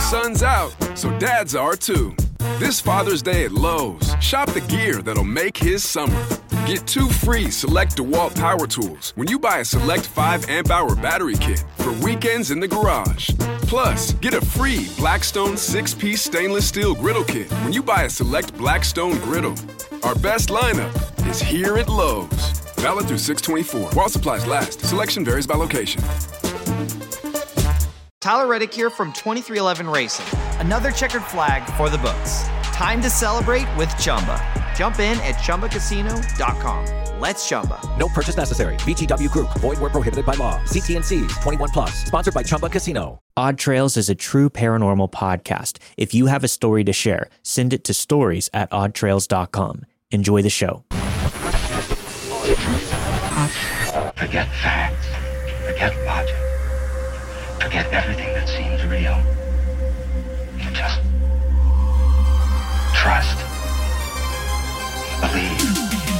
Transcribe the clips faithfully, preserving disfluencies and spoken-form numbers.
Sun's out, so dads are too. This Father's Day at Lowe's, shop the gear that'll make his summer. Get two free Select DeWalt power tools when you buy a Select five amp hour battery kit for weekends in the garage. Plus, get a free Blackstone six piece stainless steel griddle kit when you buy a Select Blackstone griddle. Our best lineup is here at Lowe's. Valid through six twenty-four. While supplies last, selection varies by location. Tyler Reddick here from twenty-three eleven Racing. Another checkered flag for the books. Time to celebrate with Chumba. Jump in at Chumba Casino dot com. Let's Chumba. No purchase necessary. V G W Group. Void where prohibited by law. See T and C's. twenty-one plus. Sponsored by Chumba Casino. Odd Trails is a true paranormal podcast. If you have a story to share, send it to stories at odd trails dot com. Enjoy the show. Forget facts. Forget logic. Forget everything that seems real. Just trust. Believe.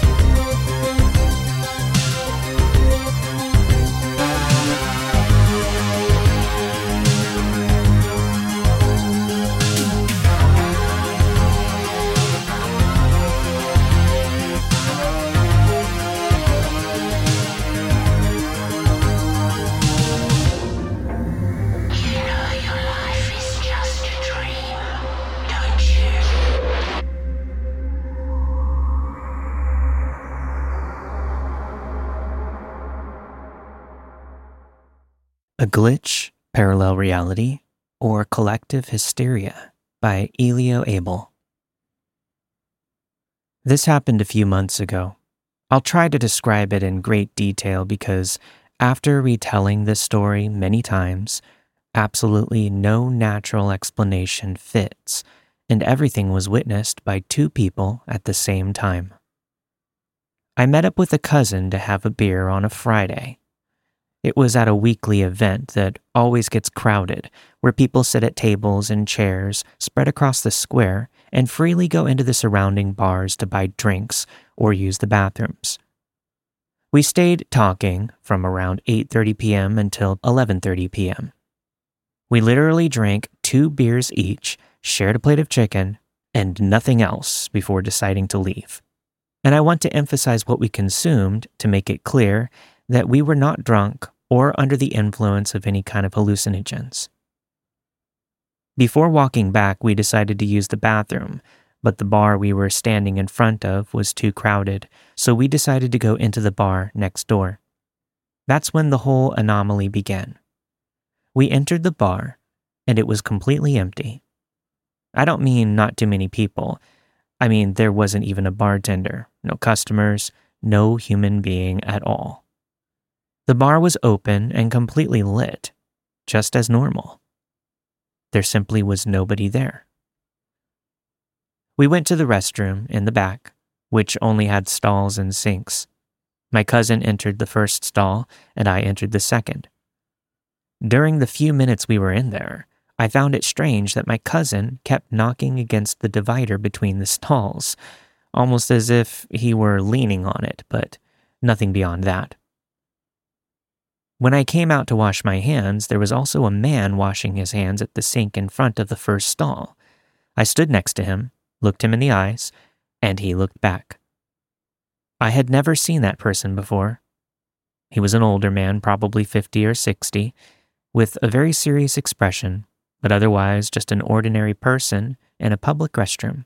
A Glitch, Parallel Reality, or Collective Hysteria by Elio Abel. This happened a few months ago. I'll try to describe it in great detail because after retelling this story many times, absolutely no natural explanation fits, and everything was witnessed by two people at the same time. I met up with a cousin to have a beer on a Friday. It was at a weekly event that always gets crowded, where people sit at tables and chairs spread across the square and freely go into the surrounding bars to buy drinks or use the bathrooms. We stayed talking from around eight thirty p.m. until eleven thirty p.m. We literally drank two beers each, shared a plate of chicken, and nothing else before deciding to leave. And I want to emphasize what we consumed to make it clear that we were not drunk or under the influence of any kind of hallucinogens. Before walking back, we decided to use the bathroom, but the bar we were standing in front of was too crowded, so we decided to go into the bar next door. That's when the whole anomaly began. We entered the bar, and it was completely empty. I don't mean not too many people. I mean there wasn't even a bartender, no customers, no human being at all. The bar was open and completely lit, just as normal. There simply was nobody there. We went to the restroom in the back, which only had stalls and sinks. My cousin entered the first stall, and I entered the second. During the few minutes we were in there, I found it strange that my cousin kept knocking against the divider between the stalls, almost as if he were leaning on it, but nothing beyond that. When I came out to wash my hands, there was also a man washing his hands at the sink in front of the first stall. I stood next to him, looked him in the eyes, and he looked back. I had never seen that person before. He was an older man, probably fifty or sixty, with a very serious expression, but otherwise just an ordinary person in a public restroom.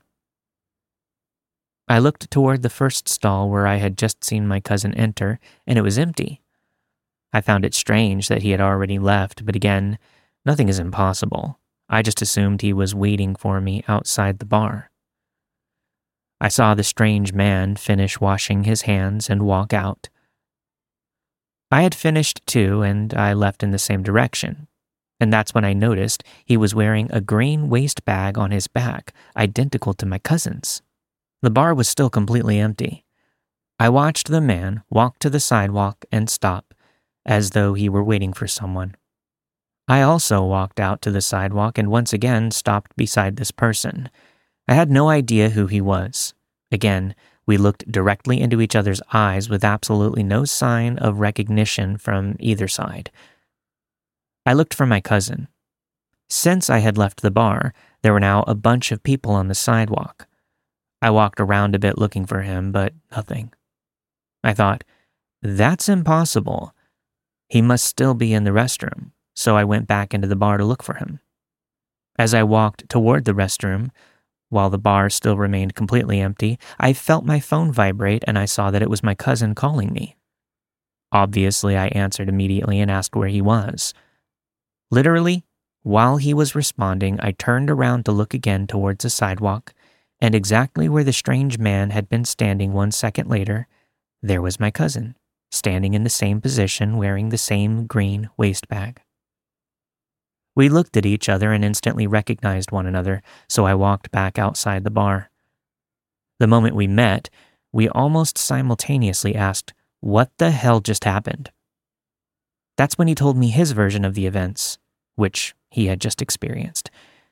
I looked toward the first stall where I had just seen my cousin enter, and it was empty. I found it strange that he had already left, but again, nothing is impossible. I just assumed he was waiting for me outside the bar. I saw the strange man finish washing his hands and walk out. I had finished too, and I left in the same direction. And that's when I noticed he was wearing a green waist bag on his back, identical to my cousin's. The bar was still completely empty. I watched the man walk to the sidewalk and stop, as though he were waiting for someone. I also walked out to the sidewalk and once again stopped beside this person. I had no idea who he was. Again, we looked directly into each other's eyes with absolutely no sign of recognition from either side. I looked for my cousin. Since I had left the bar, there were now a bunch of people on the sidewalk. I walked around a bit looking for him, but nothing. I thought, that's impossible. He must still be in the restroom, so I went back into the bar to look for him. As I walked toward the restroom, while the bar still remained completely empty, I felt my phone vibrate and I saw that it was my cousin calling me. Obviously, I answered immediately and asked where he was. Literally, while he was responding, I turned around to look again towards the sidewalk, and exactly where the strange man had been standing one second later, there was my cousin, standing in the same position wearing the same green waist bag. We looked at each other and instantly recognized one another, so I walked back outside the bar. The moment we met, we almost simultaneously asked, what the hell just happened? That's when he told me his version of the events, which he had just experienced.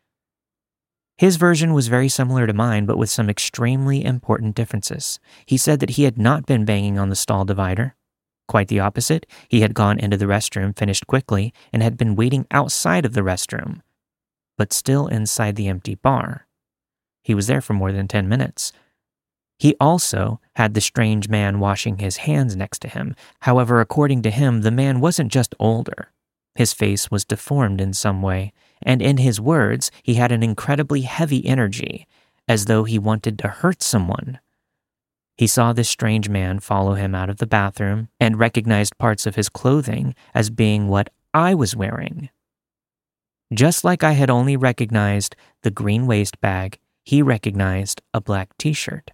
His version was very similar to mine, but with some extremely important differences. He said that he had not been banging on the stall divider. Quite the opposite, he had gone into the restroom, finished quickly, and had been waiting outside of the restroom, but still inside the empty bar. He was there for more than ten minutes. He also had the strange man washing his hands next to him. However, according to him, the man wasn't just older. His face was deformed in some way, and in his words, he had an incredibly heavy energy, as though he wanted to hurt someone. He saw this strange man follow him out of the bathroom and recognized parts of his clothing as being what I was wearing. Just like I had only recognized the green waist bag, he recognized a black t-shirt.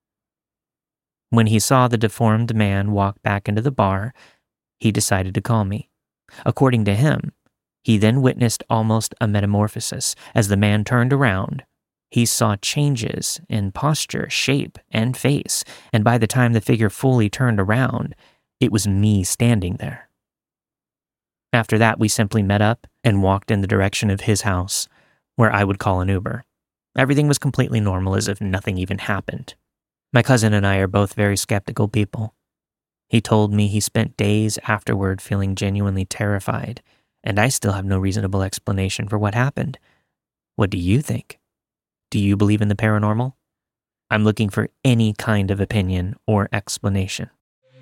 When he saw the deformed man walk back into the bar, he decided to call me. According to him, he then witnessed almost a metamorphosis. As the man turned around, he saw changes in posture, shape, and face, and by the time the figure fully turned around, it was me standing there. After that, we simply met up and walked in the direction of his house, where I would call an Uber. Everything was completely normal, as if nothing even happened. My cousin and I are both very skeptical people. He told me he spent days afterward feeling genuinely terrified, and I still have no reasonable explanation for what happened. What do you think? Do you believe in the paranormal? I'm looking for any kind of opinion or explanation.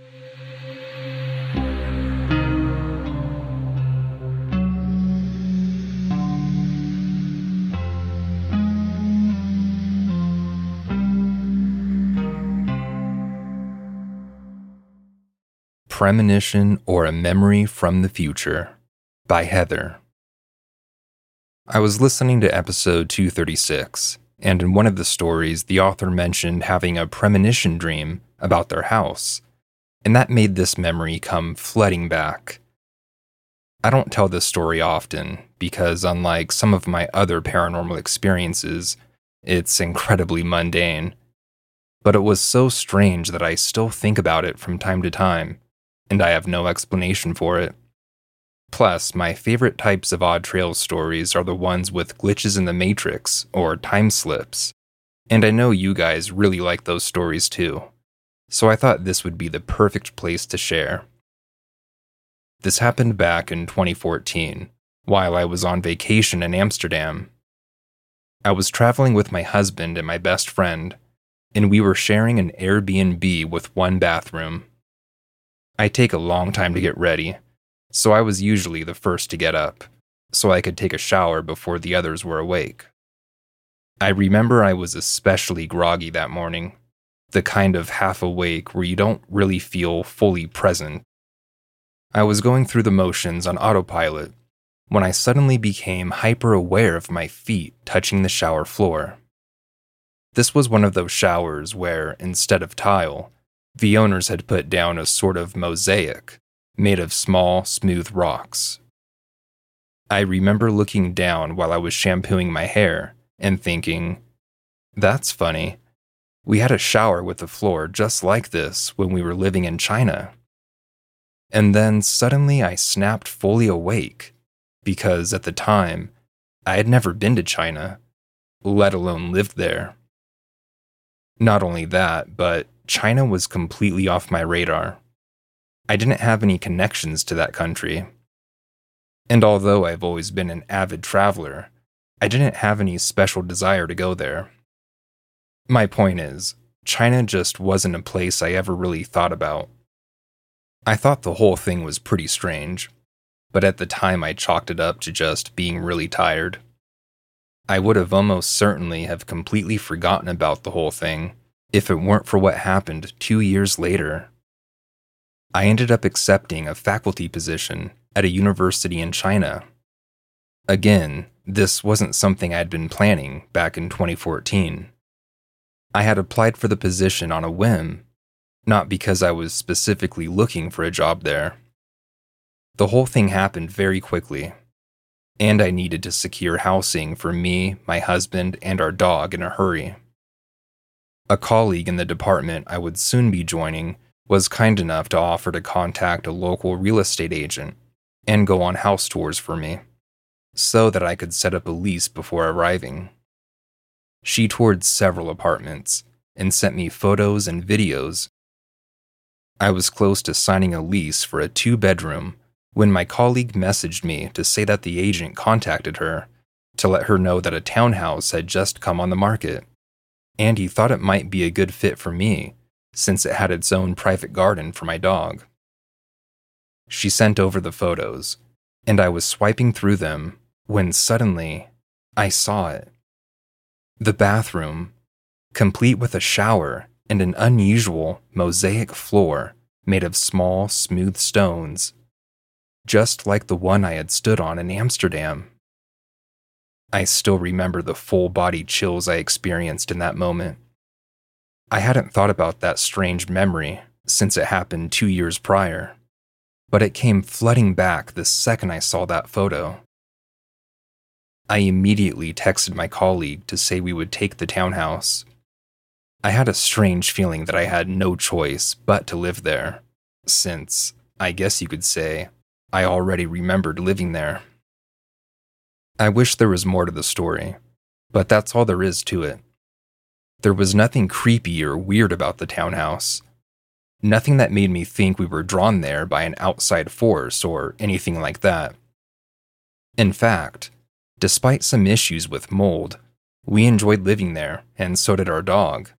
Premonition or a Memory from the Future by Heather. I was listening to episode two thirty-six, and in one of the stories, the author mentioned having a premonition dream about their house, and that made this memory come flooding back. I don't tell this story often, because unlike some of my other paranormal experiences, it's incredibly mundane. But it was so strange that I still think about it from time to time, and I have no explanation for it. Plus, my favorite types of Odd Trails stories are the ones with glitches in the Matrix or time slips, and I know you guys really like those stories too, so I thought this would be the perfect place to share. This happened back in twenty fourteen, while I was on vacation in Amsterdam. I was traveling with my husband and my best friend, and we were sharing an Airbnb with one bathroom. I take a long time to get ready, so I was usually the first to get up, so I could take a shower before the others were awake. I remember I was especially groggy that morning, the kind of half awake where you don't really feel fully present. I was going through the motions on autopilot when I suddenly became hyper-aware of my feet touching the shower floor. This was one of those showers where, instead of tile, the owners had put down a sort of mosaic made of small, smooth rocks. I remember looking down while I was shampooing my hair and thinking, that's funny. We had a shower with a floor just like this when we were living in China. And then suddenly I snapped fully awake, because at the time, I had never been to China, let alone lived there. Not only that, but China was completely off my radar. I didn't have any connections to that country. And although I've always been an avid traveler, I didn't have any special desire to go there. My point is, China just wasn't a place I ever really thought about. I thought the whole thing was pretty strange, but at the time I chalked it up to just being really tired. I would have almost certainly have completely forgotten about the whole thing if it weren't for what happened two years later. I ended up accepting a faculty position at a university in China. Again, this wasn't something I'd been planning back in twenty fourteen. I had applied for the position on a whim, not because I was specifically looking for a job there. The whole thing happened very quickly, and I needed to secure housing for me, my husband, and our dog in a hurry. A colleague in the department I would soon be joining was kind enough to offer to contact a local real estate agent and go on house tours for me, so that I could set up a lease before arriving. She toured several apartments and sent me photos and videos. I was close to signing a lease for a two-bedroom when my colleague messaged me to say that the agent contacted her to let her know that a townhouse had just come on the market, and he thought it might be a good fit for me since it had its own private garden for my dog. She sent over the photos, and I was swiping through them when suddenly I saw it. The bathroom, complete with a shower and an unusual mosaic floor made of small, smooth stones, just like the one I had stood on in Amsterdam. I still remember the full-body chills I experienced in that moment. I hadn't thought about that strange memory since it happened two years prior, but it came flooding back the second I saw that photo. I immediately texted my colleague to say we would take the townhouse. I had a strange feeling that I had no choice but to live there, since, I guess you could say, I already remembered living there. I wish there was more to the story, but that's all there is to it. There was nothing creepy or weird about the townhouse. Nothing that made me think we were drawn there by an outside force or anything like that. In fact, despite some issues with mold, we enjoyed living there, and so did our dog.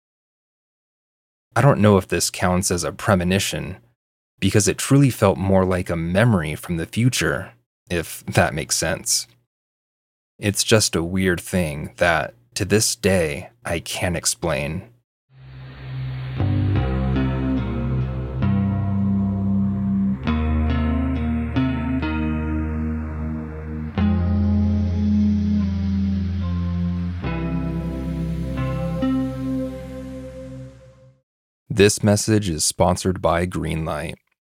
I don't know if this counts as a premonition, because it truly felt more like a memory from the future, if that makes sense. It's just a weird thing that, to this day, I can't explain. This message is sponsored by Greenlight.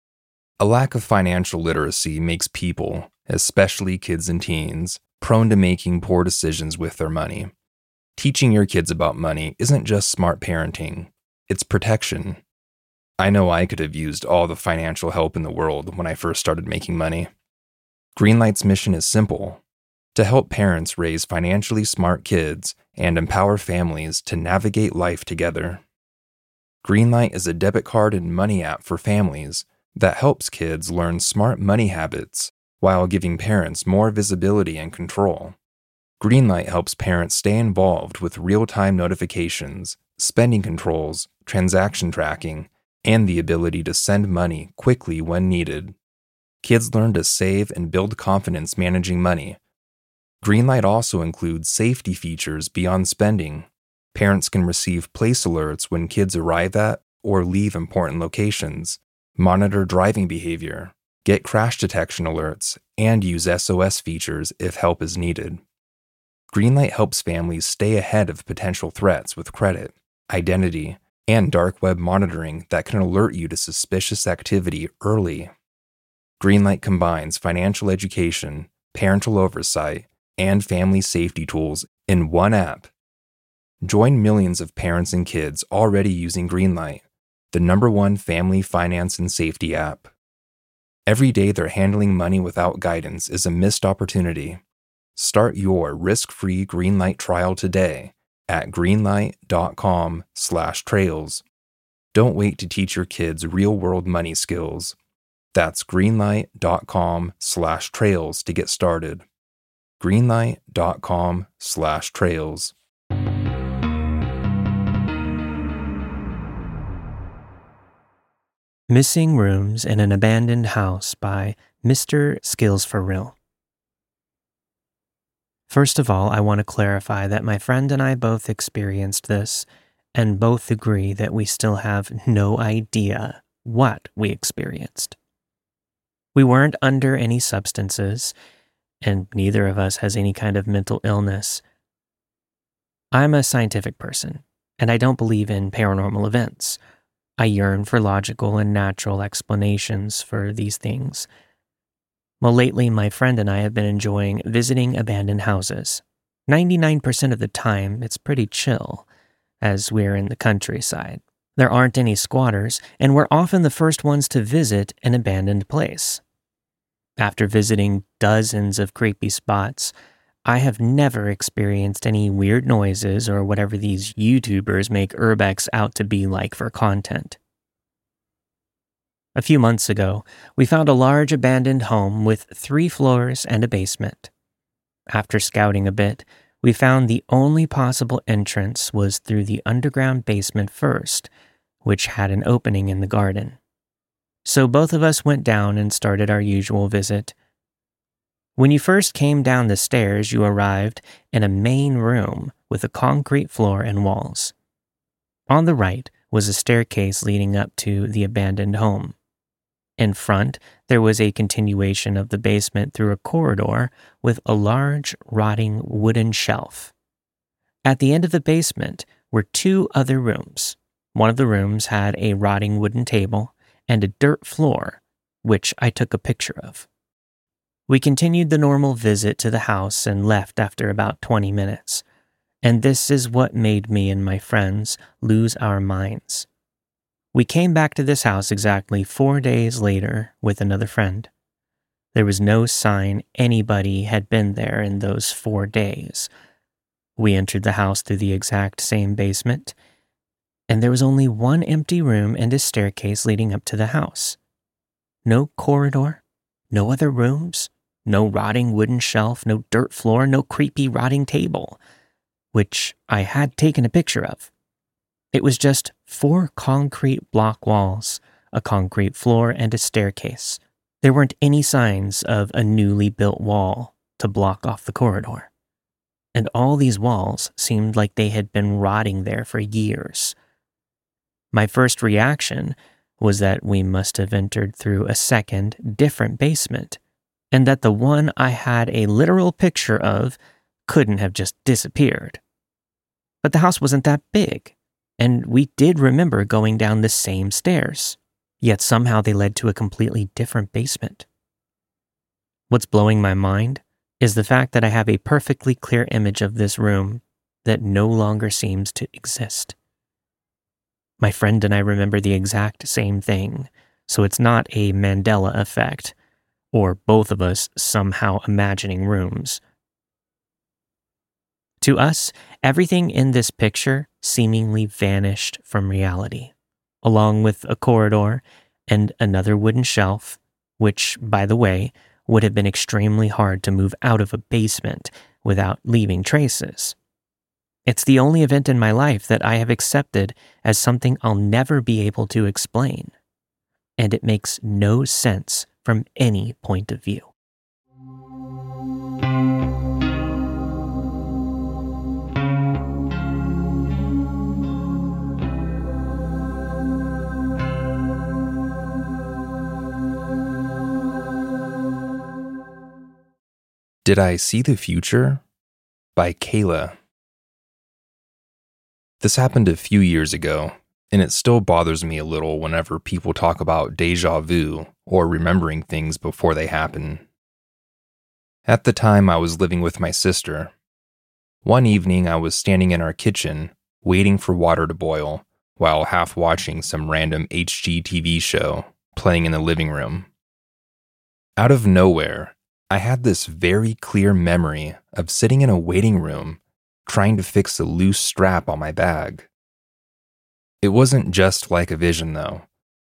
A lack of financial literacy makes people, especially kids and teens, prone to making poor decisions with their money. Teaching your kids about money isn't just smart parenting, it's protection. I know I could have used all the financial help in the world when I first started making money. Greenlight's mission is simple: to help parents raise financially smart kids and empower families to navigate life together. Greenlight is a debit card and money app for families that helps kids learn smart money habits while giving parents more visibility and control. Greenlight helps parents stay involved with real-time notifications, spending controls, transaction tracking, and the ability to send money quickly when needed. Kids learn to save and build confidence managing money. Greenlight also includes safety features beyond spending. Parents can receive place alerts when kids arrive at or leave important locations, monitor driving behavior, get crash detection alerts, and use S O S features if help is needed. Greenlight helps families stay ahead of potential threats with credit, identity, and dark web monitoring that can alert you to suspicious activity early. Greenlight combines financial education, parental oversight, and family safety tools in one app. Join millions of parents and kids already using Greenlight, the number one family finance and safety app. Every day they're handling money without guidance is a missed opportunity. Start your risk-free Greenlight trial today at greenlight.com slash trails. Don't wait to teach your kids real-world money skills. That's greenlight.com slash trails to get started. greenlight.com slash trails. Missing Rooms in an Abandoned House by Mister Skills for Real. First of all, I want to clarify that my friend and I both experienced this and both agree that we still have no idea what we experienced. We weren't under any substances, and neither of us has any kind of mental illness. I'm a scientific person, and I don't believe in paranormal events. I yearn for logical and natural explanations for these things. Well, lately, my friend and I have been enjoying visiting abandoned houses. ninety-nine percent of the time, it's pretty chill, as we're in the countryside. There aren't any squatters, and we're often the first ones to visit an abandoned place. After visiting dozens of creepy spots, I have never experienced any weird noises or whatever these YouTubers make urbex out to be like for content. A few months ago, we found a large abandoned home with three floors and a basement. After scouting a bit, we found the only possible entrance was through the underground basement first, which had an opening in the garden. So both of us went down and started our usual visit. When you first came down the stairs, you arrived in a main room with a concrete floor and walls. On the right was a staircase leading up to the abandoned home. In front, there was a continuation of the basement through a corridor with a large, rotting wooden shelf. At the end of the basement were two other rooms. One of the rooms had a rotting wooden table and a dirt floor, which I took a picture of. We continued the normal visit to the house and left after about twenty minutes. And this is what made me and my friends lose our minds. We came back to this house exactly four days later with another friend. There was no sign anybody had been there in those four days. We entered the house through the exact same basement, and there was only one empty room and a staircase leading up to the house. No corridor, no other rooms, no rotting wooden shelf, no dirt floor, no creepy rotting table, which I had taken a picture of. It was just four concrete block walls, a concrete floor, and a staircase. There weren't any signs of a newly built wall to block off the corridor. And all these walls seemed like they had been rotting there for years. My first reaction was that we must have entered through a second, different basement, and that the one I had a literal picture of couldn't have just disappeared. But the house wasn't that big, and we did remember going down the same stairs, yet somehow they led to a completely different basement. What's blowing my mind is the fact that I have a perfectly clear image of this room that no longer seems to exist. My friend and I remember the exact same thing, so it's not a Mandela effect, or both of us somehow imagining rooms. To us, everything in this picture seemingly vanished from reality, along with a corridor and another wooden shelf, which, by the way, would have been extremely hard to move out of a basement without leaving traces. It's the only event in my life that I have accepted as something I'll never be able to explain, and it makes no sense from any point of view. Did I See the Future? By Kayla. This happened a few years ago, and it still bothers me a little whenever people talk about déjà vu or remembering things before they happen. At the time, I was living with my sister. One evening, I was standing in our kitchen, waiting for water to boil, while half watching some random H G T V show playing in the living room. Out of nowhere, I had this very clear memory of sitting in a waiting room trying to fix a loose strap on my bag. It wasn't just like a vision, though.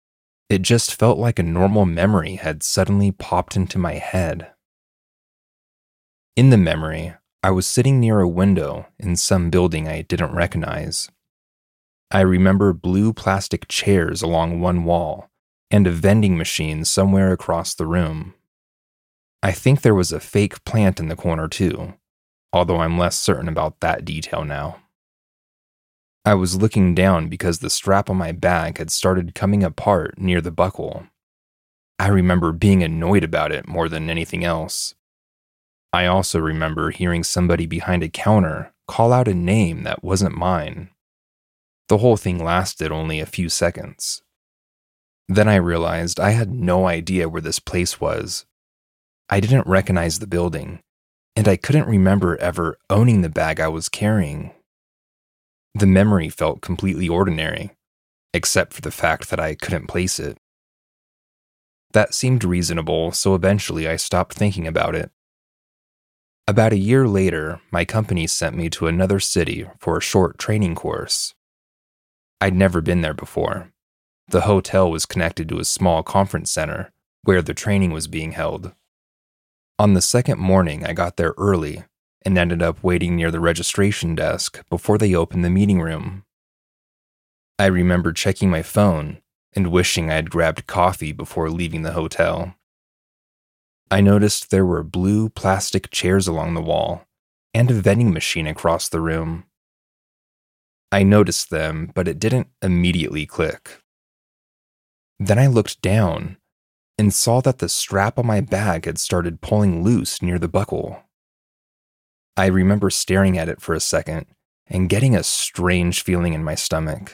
It just felt like a normal memory had suddenly popped into my head. In the memory, I was sitting near a window in some building I didn't recognize. I remember blue plastic chairs along one wall and a vending machine somewhere across the room. I think there was a fake plant in the corner too, although I'm less certain about that detail now. I was looking down because the strap on my bag had started coming apart near the buckle. I remember being annoyed about it more than anything else. I also remember hearing somebody behind a counter call out a name that wasn't mine. The whole thing lasted only a few seconds. Then I realized I had no idea where this place was. I didn't recognize the building, and I couldn't remember ever owning the bag I was carrying. The memory felt completely ordinary, except for the fact that I couldn't place it. That seemed reasonable, so eventually I stopped thinking about it. About a year later, my company sent me to another city for a short training course. I'd never been there before. The hotel was connected to a small conference center where the training was being held. On the second morning, I got there early and ended up waiting near the registration desk before they opened the meeting room. I remember checking my phone and wishing I had grabbed coffee before leaving the hotel. I noticed there were blue plastic chairs along the wall and a vending machine across the room. I noticed them, but it didn't immediately click. Then I looked down and saw that the strap on my bag had started pulling loose near the buckle. I remember staring at it for a second and getting a strange feeling in my stomach.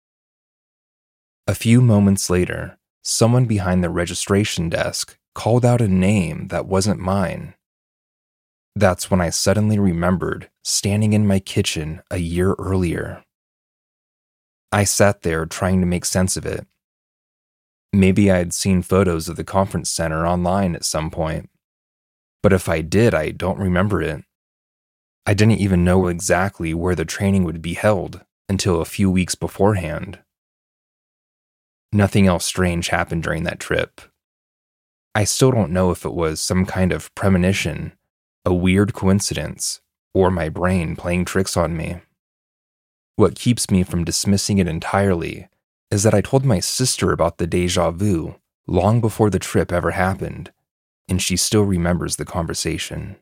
A few moments later, someone behind the registration desk called out a name that wasn't mine. That's when I suddenly remembered standing in my kitchen a year earlier. I sat there trying to make sense of it. Maybe I had seen photos of the conference center online at some point, but if I did, I don't remember it. I didn't even know exactly where the training would be held until a few weeks beforehand. Nothing else strange happened during that trip. I still don't know if it was some kind of premonition, a weird coincidence, or my brain playing tricks on me. What keeps me from dismissing it entirely is that I told my sister about the déjà vu long before the trip ever happened, and she still remembers the conversation.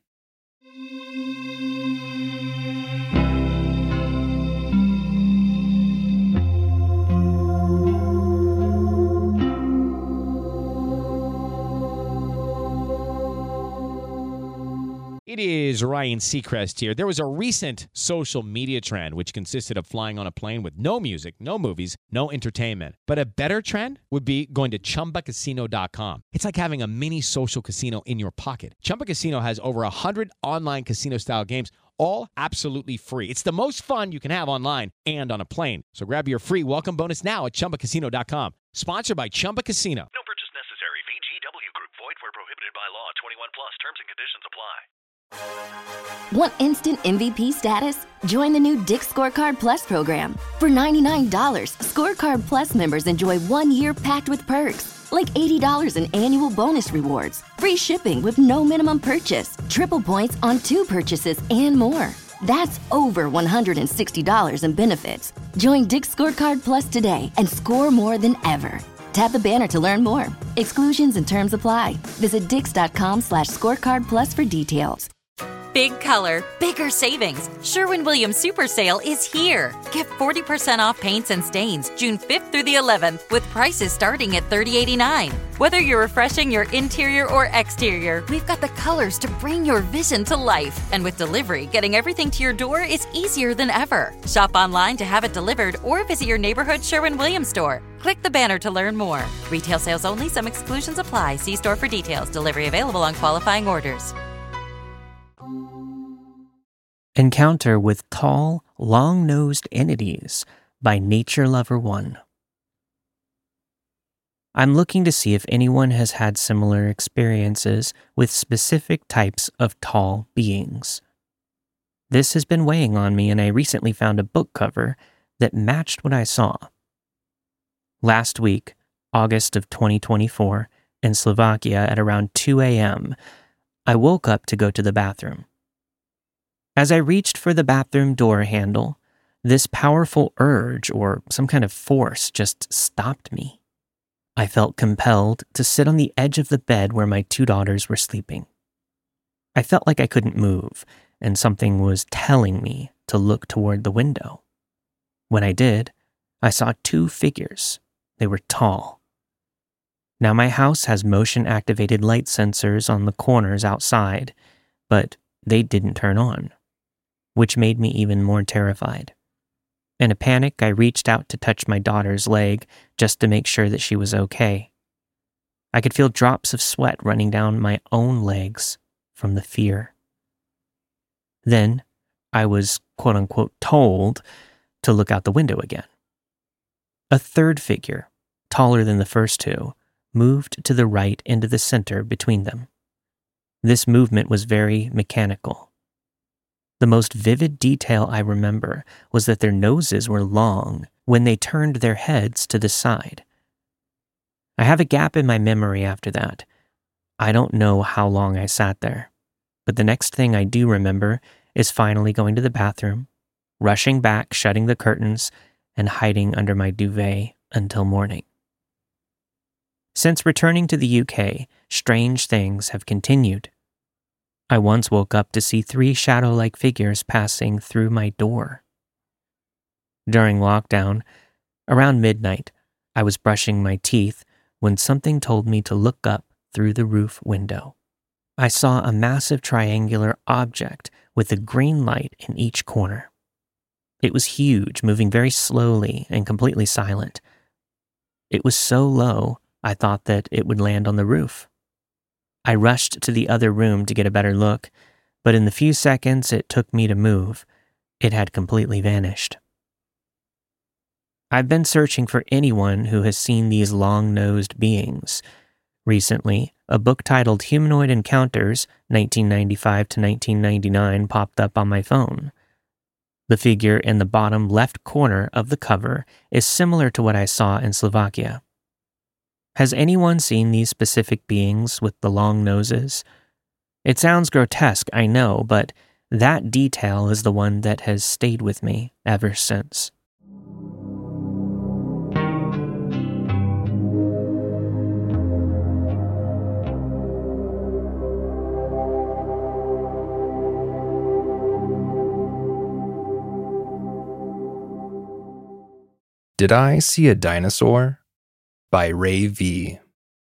It is Ryan Seacrest here. There was a recent social media trend which consisted of flying on a plane with no music, no movies, no entertainment. But a better trend would be going to Chumba Casino dot com. It's like having a mini social casino in your pocket. Chumba Casino has over one hundred online casino-style games, all absolutely free. It's the most fun you can have online and on a plane. So grab your free welcome bonus now at Chumba Casino dot com. Sponsored by Chumba Casino. No purchase necessary. V G W Group. Void where prohibited by law. twenty-one plus. Terms and conditions apply. Want instant M V P status? Join the new Dick's Scorecard Plus program. For ninety-nine dollars, Scorecard Plus members enjoy one year packed with perks, like eighty dollars in annual bonus rewards, free shipping with no minimum purchase, triple points on two purchases, and more. That's over one hundred sixty dollars in benefits. Join Dick's Scorecard Plus today and score more than ever. Tap the banner to learn more. Exclusions and terms apply. Visit dix.com slash scorecard plus for details. Big color, bigger savings. Sherwin-Williams Super Sale is here. Get forty percent off paints and stains June fifth through the eleventh with prices starting at thirty eighty-nine. Whether you're refreshing your interior or exterior, we've got the colors to bring your vision to life. And with delivery, getting everything to your door is easier than ever. Shop online to have it delivered or visit your neighborhood Sherwin-Williams store. Click the banner to learn more. Retail sales only. Some exclusions apply. See store for details. Delivery available on qualifying orders. Encounter with Tall, Long-Nosed Entities by Nature Lover one. I'm looking to see if anyone has had similar experiences with specific types of tall beings. This has been weighing on me, and I recently found a book cover that matched what I saw. Last week, August of twenty twenty-four, in Slovakia at around two a.m., I woke up to go to the bathroom. As I reached for the bathroom door handle, this powerful urge or some kind of force just stopped me. I felt compelled to sit on the edge of the bed where my two daughters were sleeping. I felt like I couldn't move, and something was telling me to look toward the window. When I did, I saw two figures. They were tall. Now, my house has motion-activated light sensors on the corners outside, but they didn't turn on, which made me even more terrified. In a panic, I reached out to touch my daughter's leg just to make sure that she was okay. I could feel drops of sweat running down my own legs from the fear. Then, I was quote-unquote told to look out the window again. A third figure, taller than the first two, moved to the right into the center between them. This movement was very mechanical. The most vivid detail I remember was that their noses were long when they turned their heads to the side. I have a gap in my memory after that. I don't know how long I sat there, but the next thing I do remember is finally going to the bathroom, rushing back, shutting the curtains, and hiding under my duvet until morning. Since returning to the U K, strange things have continued. I once woke up to see three shadow-like figures passing through my door. During lockdown, around midnight, I was brushing my teeth when something told me to look up through the roof window. I saw a massive triangular object with a green light in each corner. It was huge, moving very slowly and completely silent. It was so low, I thought that it would land on the roof. I rushed to the other room to get a better look, but in the few seconds it took me to move, it had completely vanished. I've been searching for anyone who has seen these long-nosed beings. Recently, a book titled Humanoid Encounters, nineteen ninety-five to nineteen ninety-nine, popped up on my phone. The figure in the bottom left corner of the cover is similar to what I saw in Slovakia. Has anyone seen these specific beings with the long noses? It sounds grotesque, I know, but that detail is the one that has stayed with me ever since. Did I See a Dinosaur? By Ray V.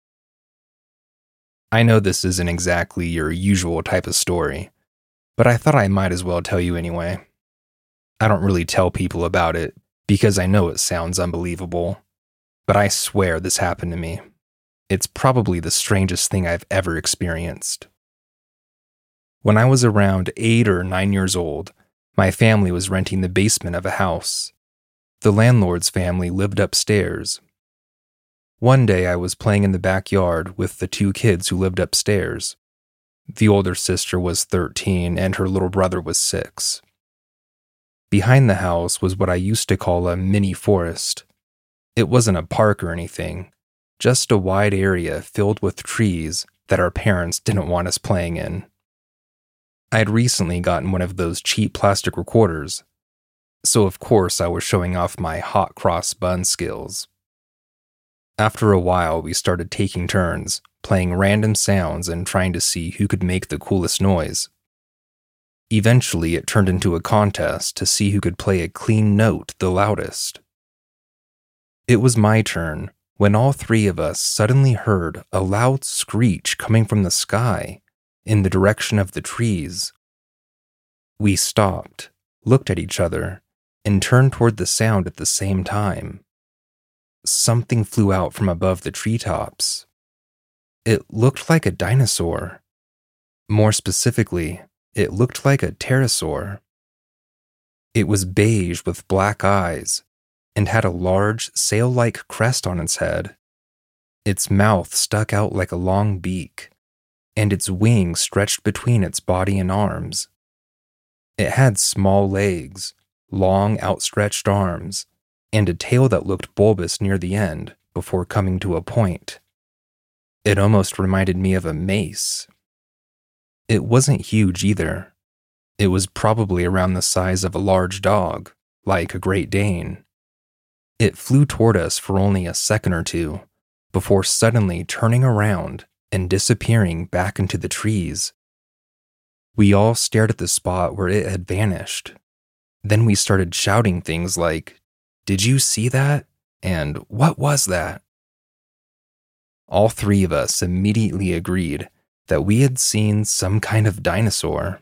I know this isn't exactly your usual type of story, but I thought I might as well tell you anyway. I don't really tell people about it because I know it sounds unbelievable, but I swear this happened to me. It's probably the strangest thing I've ever experienced. When I was around eight or nine years old, my family was renting the basement of a house. The landlord's family lived upstairs. One day I was playing in the backyard with the two kids who lived upstairs. The older sister was thirteen and her little brother was six. Behind the house was what I used to call a mini forest. It wasn't a park or anything, just a wide area filled with trees that our parents didn't want us playing in. I had recently gotten one of those cheap plastic recorders, so of course I was showing off my hot cross bun skills. After a while, we started taking turns, playing random sounds and trying to see who could make the coolest noise. Eventually, it turned into a contest to see who could play a clean note the loudest. It was my turn when all three of us suddenly heard a loud screech coming from the sky in the direction of the trees. We stopped, looked at each other, and turned toward the sound at the same time. Something flew out from above the treetops. It looked like a dinosaur. More specifically, it looked like a pterosaur. It was beige with black eyes and had a large, sail-like crest on its head. Its mouth stuck out like a long beak, and its wings stretched between its body and arms. It had small legs, long outstretched arms, and a tail that looked bulbous near the end, before coming to a point. It almost reminded me of a mace. It wasn't huge either. It was probably around the size of a large dog, like a Great Dane. It flew toward us for only a second or two, before suddenly turning around and disappearing back into the trees. We all stared at the spot where it had vanished. Then we started shouting things like, "Did you see that?" and "What was that?" All three of us immediately agreed that we had seen some kind of dinosaur.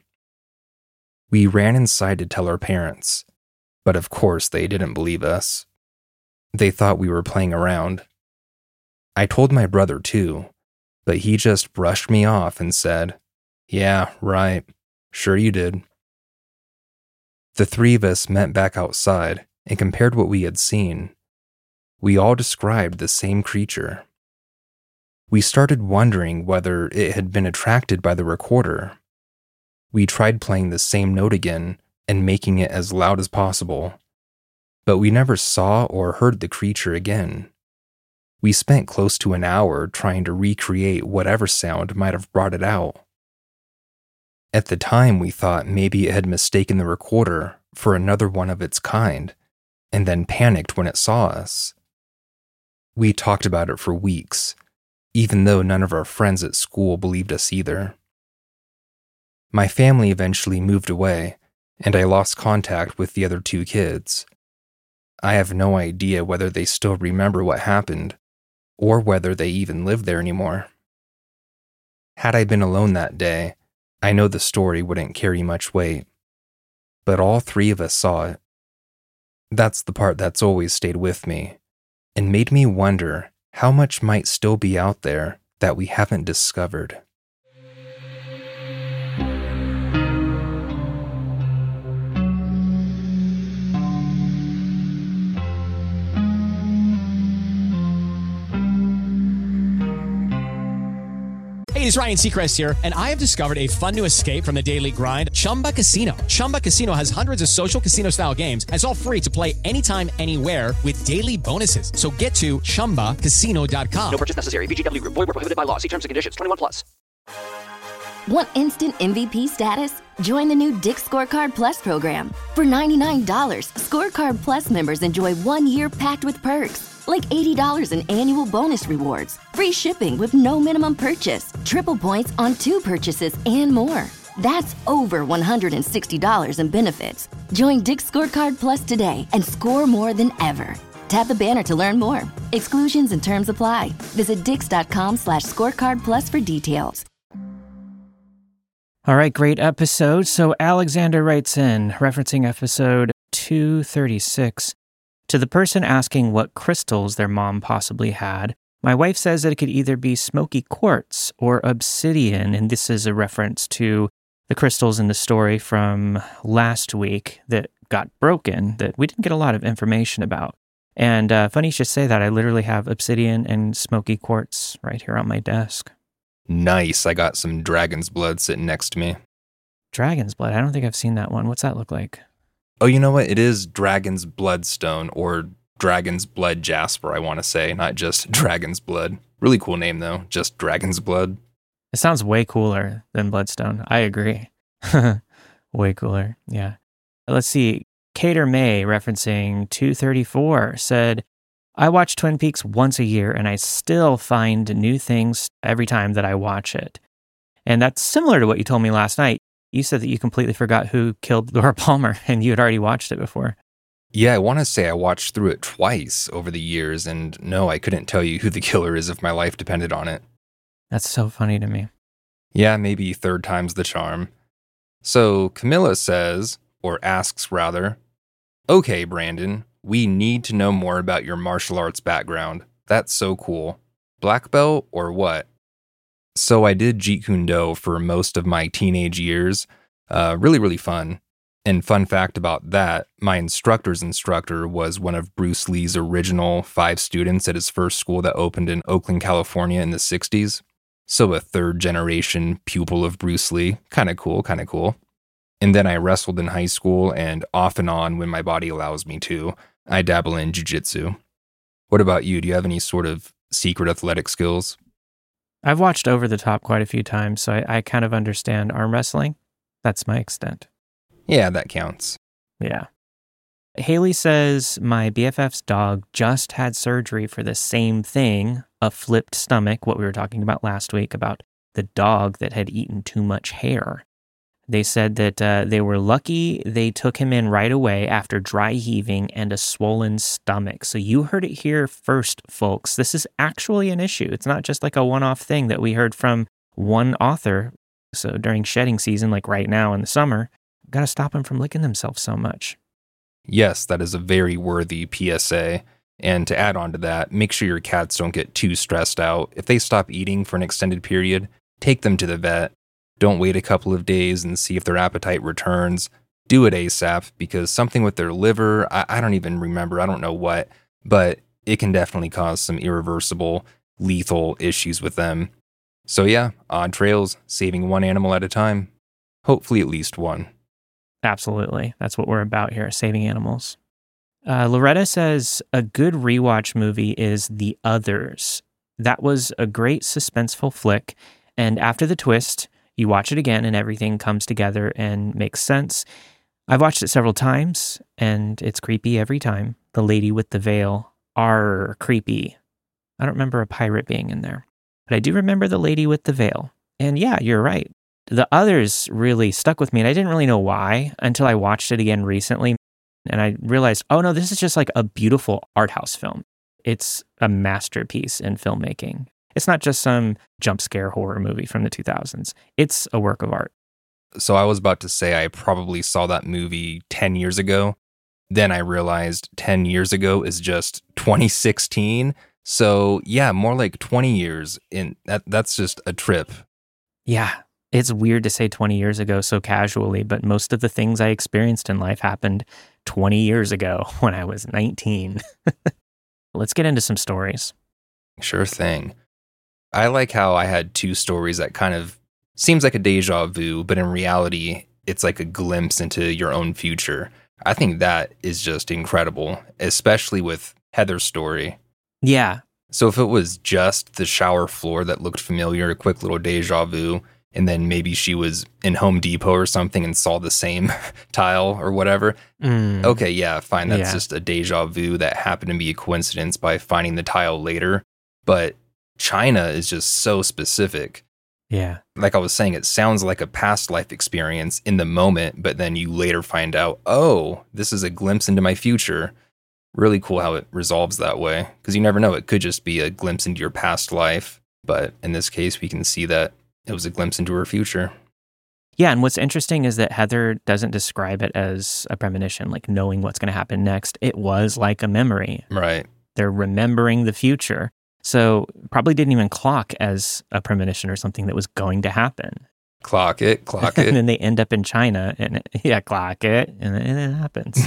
We ran inside to tell our parents, but of course they didn't believe us. They thought we were playing around. I told my brother too, but he just brushed me off and said, "Yeah, right. Sure you did." The three of us met back outside and compared what we had seen. We all described the same creature. We started wondering whether it had been attracted by the recorder. We tried playing the same note again and making it as loud as possible, but we never saw or heard the creature again. We spent close to an hour trying to recreate whatever sound might have brought it out. At the time, we thought maybe it had mistaken the recorder for another one of its kind, and then panicked when it saw us. We talked about it for weeks, even though none of our friends at school believed us either. My family eventually moved away, and I lost contact with the other two kids. I have no idea whether they still remember what happened, or whether they even live there anymore. Had I been alone that day, I know the story wouldn't carry much weight, but all three of us saw it. That's the part that's always stayed with me, and made me wonder how much might still be out there that we haven't discovered. Hey, it's Ryan Seacrest here, and I have discovered a fun new escape from the daily grind, Chumba Casino. Chumba Casino has hundreds of social casino-style games, and it's all free to play anytime, anywhere with daily bonuses. So get to chumba casino dot com. No purchase necessary. V G W Group. Void where prohibited by law. See terms and conditions. twenty-one plus. Want instant M V P status? Join the new Dick's Scorecard Plus program. For ninety-nine dollars, Scorecard Plus members enjoy one year packed with perks, like eighty dollars in annual bonus rewards, free shipping with no minimum purchase, triple points on two purchases, and more. That's over one hundred sixty dollars in benefits. Join Dick's Scorecard Plus today and score more than ever. Tap the banner to learn more. Exclusions and terms apply. Visit dix.com slash scorecard plus for details. All right, great episode. So Alexander writes in, referencing episode two thirty-six, to the person asking what crystals their mom possibly had, my wife says that it could either be smoky quartz or obsidian, and this is a reference to the crystals in the story from last week that got broken that we didn't get a lot of information about. And uh, funny you should say that. I literally have obsidian and smoky quartz right here on my desk. Nice. I got some dragon's blood sitting next to me. Dragon's blood? I don't think I've seen that one. What's that look like? Oh, you know what? It is dragon's bloodstone, or dragon's blood jasper, I want to say, not just dragon's blood. Really cool name, though. Just dragon's blood. It sounds way cooler than bloodstone. I agree. Way cooler. Yeah. Let's see. Cater May, referencing two thirty-four, said, I watch Twin Peaks once a year, and I still find new things every time that I watch it. And that's similar to what you told me last night. You said that you completely forgot who killed Laura Palmer, and you had already watched it before. Yeah, I want to say I watched through it twice over the years, and no, I couldn't tell you who the killer is if my life depended on it. That's so funny to me. Yeah, maybe third time's the charm. So Camilla says, or asks rather, okay, Brandon, we need to know more about your martial arts background. That's so cool. Black belt or what? So I did Jeet Kune Do for most of my teenage years. Uh, really, really fun. And fun fact about that, my instructor's instructor was one of Bruce Lee's original five students at his first school that opened in Oakland, California in the sixties. So a third generation pupil of Bruce Lee. Kind of cool, kind of cool. And then I wrestled in high school, and off and on when my body allows me to, I dabble in jiu-jitsu. What about you? Do you have any sort of secret athletic skills? I've watched Over the Top quite a few times, so I, I kind of understand arm wrestling. That's my extent. Yeah, that counts. Yeah. Haley says, my B F F's dog just had surgery for the same thing, a flipped stomach, what we were talking about last week about the dog that had eaten too much hair. They said that uh, they were lucky they took him in right away after dry heaving and a swollen stomach. So you heard it here first, folks. This is actually an issue. It's not just like a one-off thing that we heard from one author. So during shedding season, like right now in the summer, got to stop them from licking themselves so much. Yes, that is a very worthy P S A. And to add on to that, make sure your cats don't get too stressed out. If they stop eating for an extended period, take them to the vet. Don't wait a couple of days and see if their appetite returns. Do it ASAP, because something with their liver, I, I don't even remember, I don't know what, but it can definitely cause some irreversible, lethal issues with them. So yeah, odd trails, saving one animal at a time. Hopefully at least one. Absolutely. That's what we're about here, saving animals. Uh, Loretta says, a good rewatch movie is The Others. That was a great suspenseful flick, and after the twist, you watch it again and everything comes together and makes sense. I've watched it several times, and it's creepy every time. The lady with the veil, are creepy. I don't remember a pirate being in there, but I do remember the lady with the veil. And yeah, you're right. The Others really stuck with me, and I didn't really know why until I watched it again recently. And I realized, oh no, this is just like a beautiful art house film. It's a masterpiece in filmmaking. It's not just some jump scare horror movie from the two thousands. It's a work of art. So I was about to say I probably saw that movie ten years ago. Then I realized ten years ago is just twenty sixteen. So yeah, more like twenty years. In that, that's just a trip. Yeah. It's weird to say twenty years ago so casually, but most of the things I experienced in life happened twenty years ago when I was nineteen. Let's get into some stories. Sure thing. I like how I had two stories that kind of seems like a deja vu, but in reality, it's like a glimpse into your own future. I think that is just incredible, especially with Heather's story. Yeah. So if it was just the shower floor that looked familiar, a quick little deja vu, and then maybe she was in Home Depot or something and saw the same tile or whatever. Mm. Okay, yeah, fine. That's Yeah. just a deja vu that happened to be a coincidence by finding the tile later. But China is just so specific. Yeah. Like I was saying, it sounds like a past life experience in the moment, but then you later find out, oh, this is a glimpse into my future. Really cool how it resolves that way. Because you never know, it could just be a glimpse into your past life. But in this case, we can see that it was a glimpse into her future. Yeah, and what's interesting is that Heather doesn't describe it as a premonition, like knowing what's going to happen next. It was like a memory. Right. They're remembering the future. So probably didn't even clock as a premonition or something that was going to happen. Clock it, clock it. And then they end up in China, and it, yeah, clock it, and, and it happens.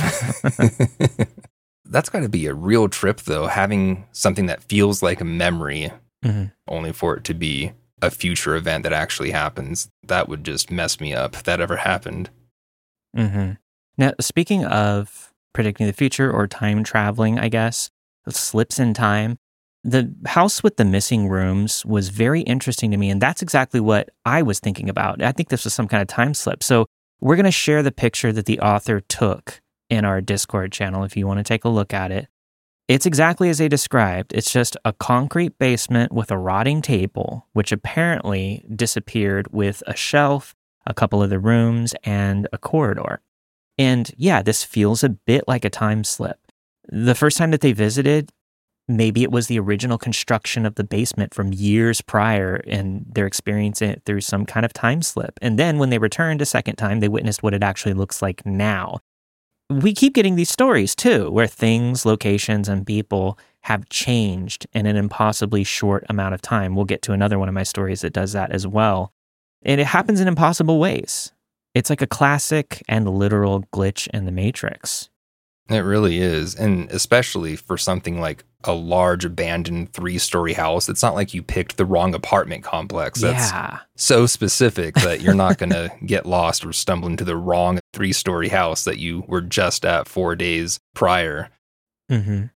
That's got to be a real trip, though, having something that feels like a memory, mm-hmm. only for it to be a future event that actually happens. That would just mess me up if that ever happened. Mm-hmm. Now, speaking of predicting the future or time traveling, I guess, slips in time, the house with the missing rooms was very interesting to me, and that's exactly what I was thinking about. I think this was some kind of time slip. So we're going to share the picture that the author took in our Discord channel if you want to take a look at it. It's exactly as they described. It's just a concrete basement with a rotting table, which apparently disappeared with a shelf, a couple of the rooms, and a corridor. And yeah, this feels a bit like a time slip. The first time that they visited, maybe it was the original construction of the basement from years prior, and they're experiencing it through some kind of time slip. And then when they returned a second time, they witnessed what it actually looks like now. We keep getting these stories, too, where things, locations, and people have changed in an impossibly short amount of time. We'll get to another one of my stories that does that as well. And it happens in impossible ways. It's like a classic and literal glitch in the Matrix. It really is. And especially for something like a large abandoned three-story house, it's not like you picked the wrong apartment complex. That's yeah. so specific that you're not going to get lost or stumble into the wrong three-story house that you were just at four days prior. Mm-hmm.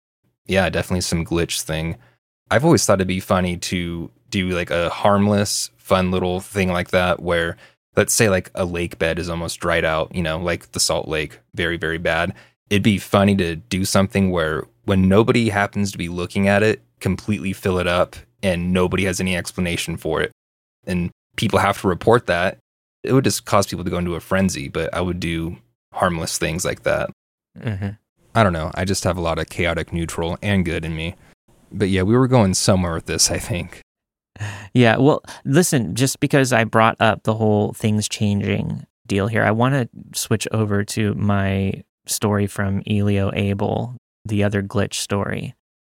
Yeah, definitely some glitch thing. I've always thought it'd be funny to do like a harmless, fun little thing like that where, let's say like a lake bed is almost dried out, you know, like the Salt Lake, very, very bad. It'd be funny to do something where when nobody happens to be looking at it, completely fill it up and nobody has any explanation for it. And people have to report that. It would just cause people to go into a frenzy, but I would do harmless things like that. Mm-hmm. I don't know. I just have a lot of chaotic neutral and good in me. But yeah, we were going somewhere with this, I think. Yeah, well, listen, just because I brought up the whole things changing deal here, I want to switch over to my story from Elio Abel, the other glitch story.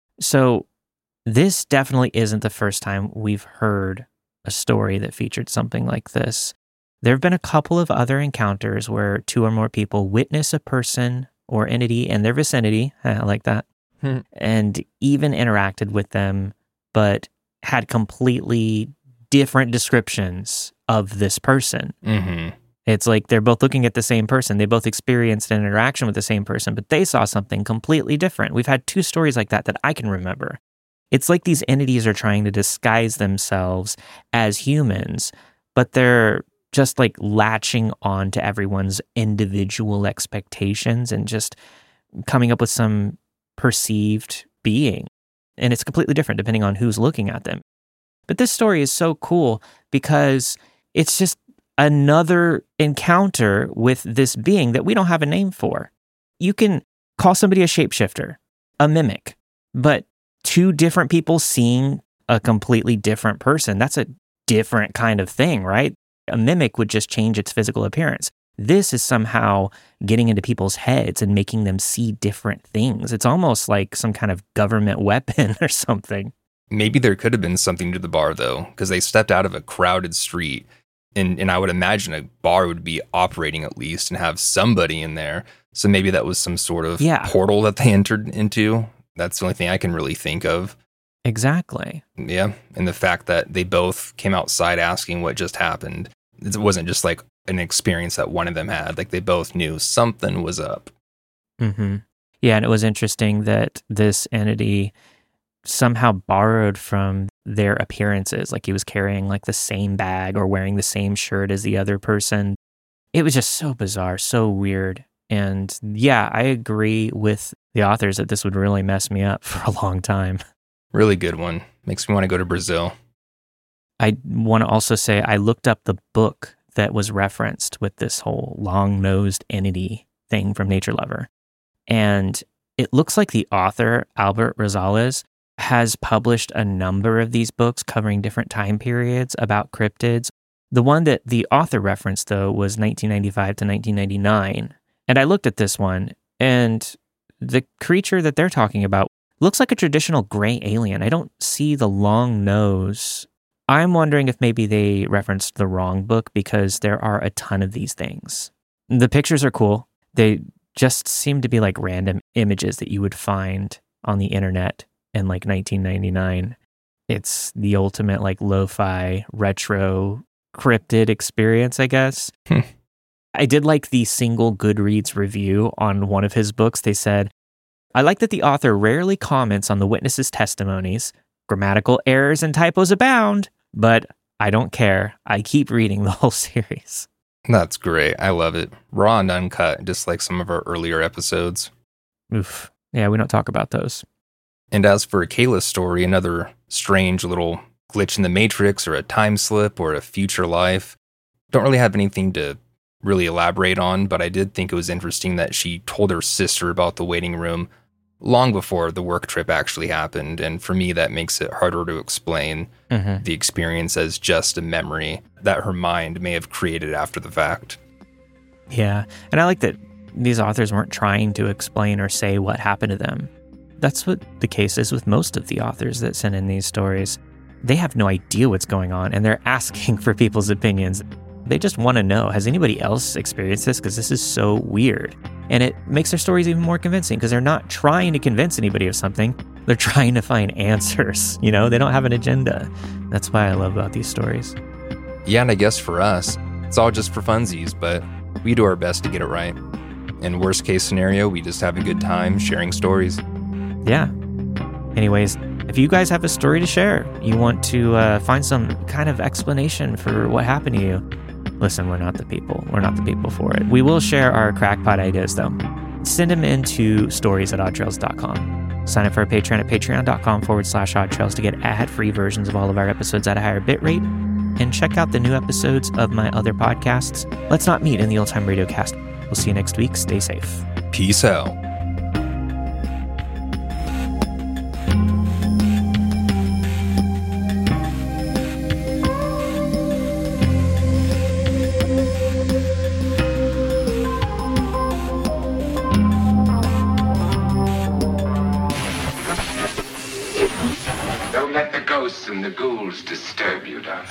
So this definitely isn't the first time we've heard a story that featured something like this. There have been a couple of other encounters where two or more people witness a person or entity in their vicinity, I like that, hmm. and even interacted with them, but had completely different descriptions of this person. Mm-hmm. It's like they're both looking at the same person. They both experienced an interaction with the same person, but they saw something completely different. We've had two stories like that that I can remember. It's like these entities are trying to disguise themselves as humans, but they're just like latching on to everyone's individual expectations and just coming up with some perceived being. And it's completely different depending on who's looking at them. But this story is so cool because it's just another encounter with this being that we don't have a name for. You can call somebody a shapeshifter, a mimic, but two different people seeing a completely different person, that's a different kind of thing, right? A mimic would just change its physical appearance. This is somehow getting into people's heads and making them see different things. It's almost like some kind of government weapon or something. Maybe there could have been something to the bar, though, because they stepped out of a crowded street. And, and I would imagine a bar would be operating at least and have somebody in there. So maybe that was some sort of yeah. portal that they entered into. That's the only thing I can really think of. Exactly. Yeah. And the fact that they both came outside asking what just happened. It wasn't just like an experience that one of them had. Like they both knew something was up. Mm-hmm. Yeah, and it was interesting that this entity somehow borrowed from their appearances. Like he was carrying like the same bag or wearing the same shirt as the other person. It was just so bizarre, so weird. And yeah, I agree with the authors that this would really mess me up for a long time. Really good one. Makes me want to go to Brazil. I want to also say I looked up the book that was referenced with this whole long-nosed entity thing from Nature Lover. And it looks like the author, Albert Rosales, has published a number of these books covering different time periods about cryptids. The one that the author referenced, though, was nineteen ninety-five to nineteen ninety-nine. And I looked at this one, and the creature that they're talking about looks like a traditional gray alien. I don't see the long nose. I'm wondering if maybe they referenced the wrong book because there are a ton of these things. The pictures are cool. They just seem to be like random images that you would find on the internet in like nineteen ninety-nine. It's the ultimate like lo-fi retro cryptid experience, I guess. I did like the single Goodreads review on one of his books. They said, I like that the author rarely comments on the witnesses' testimonies. Grammatical errors and typos abound, but I don't care. I keep reading the whole series. That's great. I love it. Raw and uncut, just like some of our earlier episodes. Oof. Yeah, we don't talk about those. And as for Kayla's story, another strange little glitch in the Matrix or a time slip or a future life. Don't really have anything to really elaborate on, but I did think it was interesting that she told her sister about the waiting room long before the work trip actually happened. And for me, that makes it harder to explain mm-hmm. the experience as just a memory that her mind may have created after the fact. Yeah. And I like that these authors weren't trying to explain or say what happened to them. That's what the case is with most of the authors that send in these stories. They have no idea what's going on, and they're asking for people's opinions. They just want to know, has anybody else experienced this? Because this is so weird. And it makes their stories even more convincing because they're not trying to convince anybody of something. They're trying to find answers. You know, they don't have an agenda. That's why I love about these stories. Yeah, and I guess for us, it's all just for funsies, but we do our best to get it right. In worst case scenario, we just have a good time sharing stories. Yeah, Anyways, if you guys have a story to share, you want to uh, find some kind of explanation for what happened to you, listen, we're not the people. We're not the people for it. We will share our crackpot ideas, though. Send them into stories at odd trails dot com. Sign up for our Patreon at patreon.com forward slash odd trails to get ad-free versions of all of our episodes at a higher bit rate. And check out the new episodes of my other podcasts. Let's Not Meet in the Old Time Radio Cast. We'll see you next week. Stay safe. Peace out. And the ghouls disturb you, darling.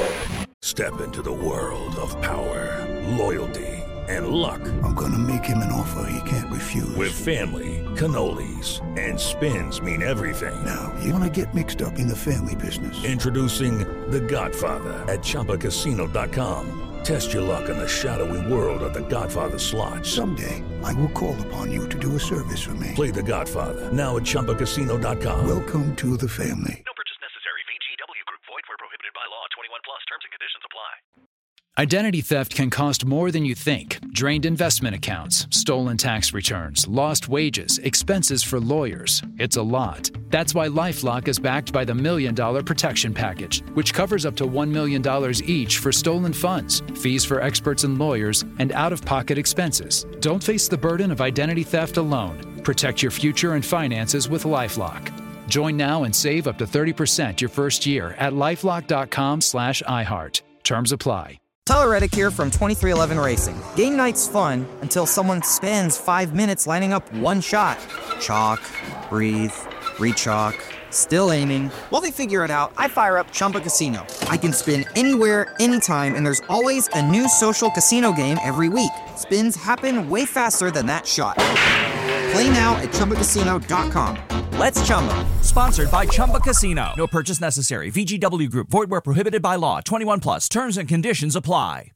Step into the world of power, loyalty, and luck. I'm gonna make him an offer he can't refuse. With family, cannolis, and spins mean everything. Now, you wanna get mixed up in the family business. Introducing The Godfather at Chumba Casino dot com. Test your luck in the shadowy world of The Godfather slot. Someday, I will call upon you to do a service for me. Play The Godfather, now at Chumba Casino dot com. Welcome to the family. No purchase necessary. V G W Group. Void where prohibited by law. twenty-one plus. Terms and conditions apply. Identity theft can cost more than you think. Drained investment accounts, stolen tax returns, lost wages, expenses for lawyers. It's a lot. That's why LifeLock is backed by the Million Dollar Protection Package, which covers up to one million dollars each for stolen funds, fees for experts and lawyers, and out-of-pocket expenses. Don't face the burden of identity theft alone. Protect your future and finances with LifeLock. Join now and save up to thirty percent your first year at lifelock.com slash iHeart. Terms apply. Tyler Reddick here from twenty-three eleven Racing. Game night's fun until someone spends five minutes lining up one shot. Chalk, breathe, re-chalk, still aiming. While they figure it out, I fire up Chumba Casino. I can spin anywhere, anytime, and there's always a new social casino game every week. Spins happen way faster than that shot. Play now at chumba casino dot com. Let's Chumba. Sponsored by Chumba Casino. No purchase necessary. V G W Group. Void where prohibited by law. twenty-one plus. Terms and conditions apply.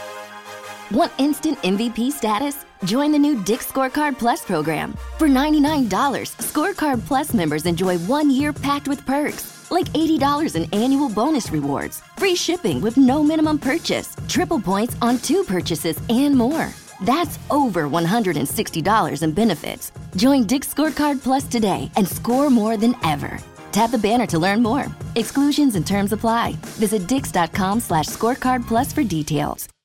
Want instant M V P status? Join the new Dick's Scorecard Plus program. For ninety-nine dollars, Scorecard Plus members enjoy one year packed with perks, like eighty dollars in annual bonus rewards, free shipping with no minimum purchase, triple points on two purchases, and more. That's over one hundred sixty dollars in benefits. Join Dick's Scorecard Plus today and score more than ever. Tap the banner to learn more. Exclusions and terms apply. Visit dix.com slash scorecard plus for details.